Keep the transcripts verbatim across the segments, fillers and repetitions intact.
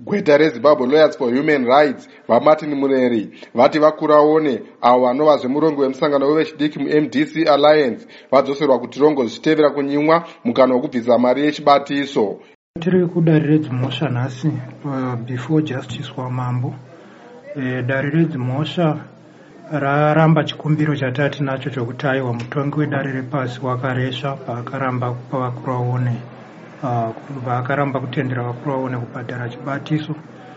Gweta reZimbabwe Lawyers for Human Rights vaMartin Mureri vati vakuraone avo vanova zvemurongo wemusangano wevechidiki muM D C Alliance vadzoserwa kuti rongo zvichitevera kunyimwa mukana wekubvisa mari yechibatiso. Tiri kudare redzimhosva nhasi uh, before Justice Wamambo. Uh, dare redzimhosva raramba chikumbiro chatati nacho chokuti aiwa mutongi wedare repasi wakaresva paakaramba kupa vakuru vaone uh, vaakaramba kutendera vakuru vaone kubhadhara chibatiso.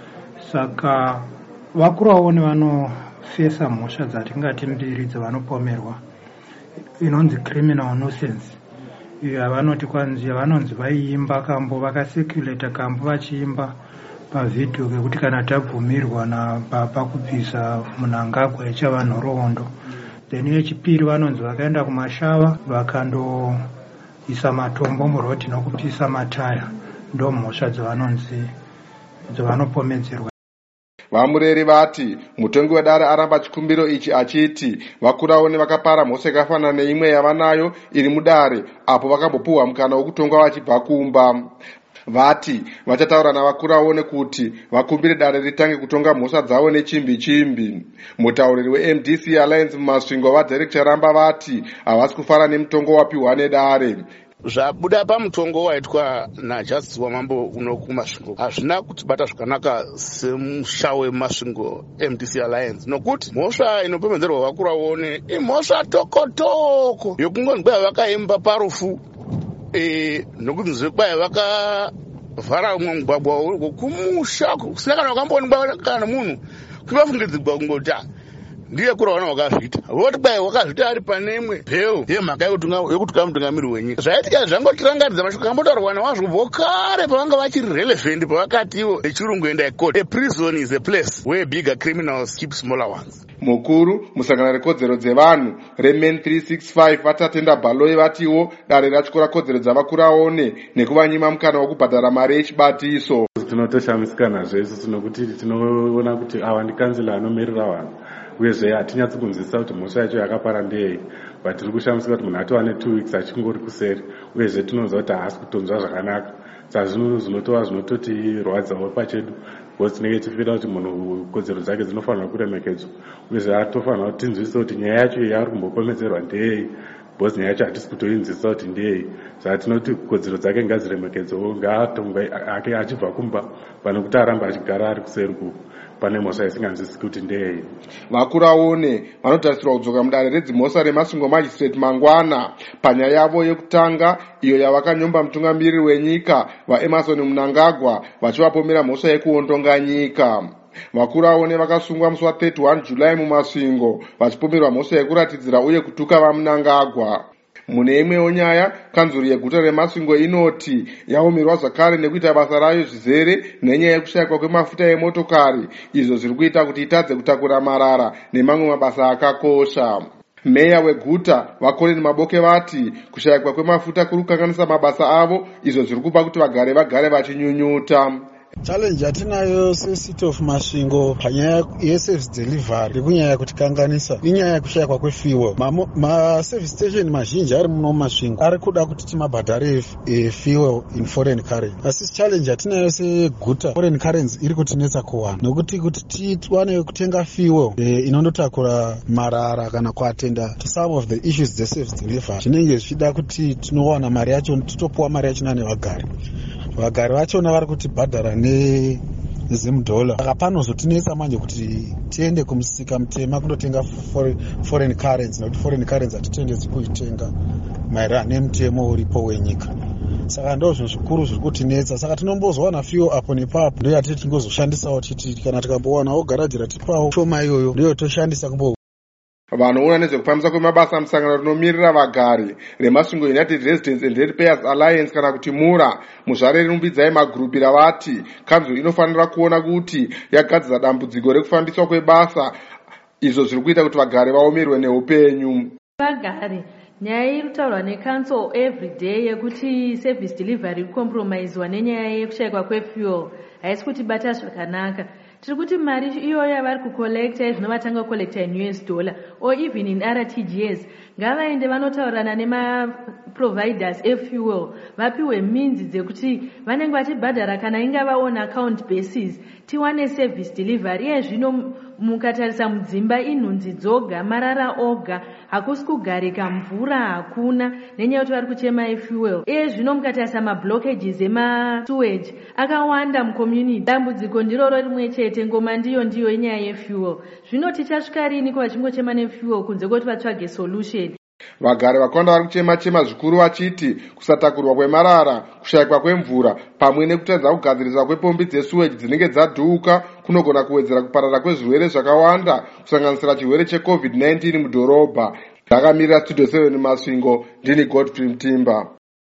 Saka vakuru vaone vanofesa mhosva dzatingati mbiri dzavanopomerwa inonzi criminal nuisance. Iyo vanoti kwanzi vanonzi vaiimba kambo vakasirculate kambo vachiimba pavidhio kekuti kana tabvumirwa na baba kubvisa Mnangagwa yechavanhoroondo. Then yechipiri vanonzi vakaenda kumashava vakandoisa matombo murodhi nokupisa mataya. Ndo mhosva dzavanonzi dzavanopomedzerwa. VaMureri vati mutongi wedare aramba chikumbiro ichi achiti vakuraone vakapara mhosva yakafanana neimwe yavanayo iri mudare apo vakambopuhwa mukana wekutongwa vachibva kumba. Vati vachataura navakuraone kuti vakumbire dare ritange kutonga mhosva dzavo nechimbi chimbi. Mutauriri weM D C Alliance mumasvingo vaDerek Charamba vati havasi kufara nemutongo wapiwa nedare. Zvabuda pamutongo waitwa naJustice Wamambo uno kumasvingo hazvina kutibata zvakanaka semusha wemasvingo M D C Alliance, nokuti mhosva inopemedzerwa vakuru vaone imhosva tokotoko yokungonzi kwai vakaimba parufu e, nokuti nzve kwai vakavhara umwe mugwagwa wekumusha kusina kana wakamboonekwa kana munhu kuvafungidzirwa kungota ndiye kuraona wakazvita voti kwai wakazvita ari panemwe pheo yemhaka yekutuka mutungamiri wenyika. Zvaitika zvangotirangaridza mashoko ambotaurwa nawazvo vokare pavanga vachiri relevant pavakati ivo echirungu endai court. A prison is a place where bigger criminals keep smaller ones. Mukuru musangano rekodzero dzevanhu remen three sixty-five vatatenda Baloyi vatiwo dare ratyora kodzero dzavakuru aone nekuvanyima mukana wekubhadhara mari yechibatiso. Tinotoshamisika zvese nokuti tinoona kuti ava ndikansila anomirira vanhu uyezve hatinyatsi kunzwisisa kuti mhosva yacho yakapara ndeyei, but tiri kushamisika kuti munhu atova ne2 weeks achingori kuseri uyezve tinonzwa kuti haasi kutonzwa zvakanaka. Saka zvinhu zvinotova zvinototirwadzawo pachedu because tinenge tichifira kuti munhu kodzero dzake dzinofanira kuremekedzwa uyezve hatofanira kuti tinzwisise kuti nyaya yacho yaari kumbopomedzerwa ndeyei because nyaya yacho hatisi kutoinzwisisa kuti ndeyei. Saka tinoti kodzero dzake ngadziremekedzwewo, ngaatongwe ake achibva kumba pane kuti aramba achigara ari kuseri kuku pane mhosva isinganzwisisi kuti ndeyei. Vakuru aone vanotarisirwa kudzoka mudare redzimhosva remasvingo magistrate mangwana panyaya yavo yekutanga iyo yavakanyomba mutungamiriri wenyika vaEmmerson Mnangagwa vachivapomera mhosva yekuondonga nyika. Vakuru aone vakasungwa musi wa31 July mumasvingo vachipomerwa mhosva yekuratidzira uye kutuka vaMnangagwa. Mune imwewo nyaya, kanzuri yeguta remasvingo inoti yaomerwa zvakare nekuita basa rayo zvizere nenyaya yekushayikwa kwemafuta emotokari, izvo zviri kuita kuti itadze kutakura marara nemamwe mabasa akakosha. Meya weguta vaColin Maboke vati kushayikwa kwemafuta kuri kukanganisa mabasa avo, izvo zviri kupa kuti vagare vagare vachinyunyuta. Challenge atinayo seCity of Masvingo panyaya yeservice delivery kunyaya kutikanganisa inyaya yekushayikwa kwefuel. Maservice station mazhinji ari muno Masvingo ari kuda kuti timabhadhare fuel in foreign currency. Asi challenge atinayo seguta foreign currency iri kutinetsa kuwana, nokuti kuti tiwane kutenga fuel inondotakura marara kana kuatenda to some of the issues dzeservice delivery zvinenge zvichida kuti tinowana mari yacho titopuwa mari yacho nevagari. Vagari vachona vari kuti bhadhara nezimudhola. Saka panozotinetsa manje kuti tiende kumusika mutema kundotenga foreign currency, nokuti foreign currency hatitendedzi kuitenga maererano nemutemo uripo wenyika. Saka ndozvo zvikuru zviri kutinetsa. Saka tinombozwana fuel apo nepapo ndoyo yatiti tingozoshandisawo titi kana tikambowanawo garaji ratipawo shoma iyoyo ndiyo toshandisa kumbo. Vanoona nezvekufambisa kwemabasa musangano rinomirira vagari remasvingo United Residents and Ratepayers Alliance kana kuti MURA muzvare rirumbidzai magrupi ravati kanzuri inofanira kuona kuti yagadzira dambudziko rekufambiswa kwebasa, izvo zviri kuita kuti vagari vaomerwe neupenyu. Vagari nyaya iri kutaurwa necouncil every day yekuti service delivery iri compromisewa nenyaya yekushayikwa kwefuel haisi kutibata zvakanaka. tiri kuti mari iyoyo yavari kucollecta zvinovatanga kucollecta in U S dollar or even in R T G S ngavaende vanotaurirana nemaproviders efuel vapiwe minzi dzekuti vanenge vachibhadhara kana ingava on account basis tiwane service delivery. Iye zvino mukatarisa mudzimba inhunzi dzoga marara oga hakusi kugarika mvura hakuna nenyaya yekuti vari kuchema efuel. Iye zvino mukatarisa mablockages emasewage akawanda mucommunity. Dambudziko ndiroro rimwe chete ngoma ndiyo ndiyo inyaya yefuel. Zvino tichasvika rini kuvachingochema nefuel kunze kwekuti vatsvage solution? Vagari vakawanda vari kuchema chema zvikuru vachiti kusatakurwa kwemarara, kushayikwa kwemvura pamwe nekutadza kugadziriswa kwepombi dzesuweji dzinenge dzadhuuka kunogona kuwedzera kuparara kwezvirwere zvakawanda kusanganisira chirwere checovid nineteen mudhorobha. Ndakamirira Studio seven Masvingo, ndini Godfrey Mtimba.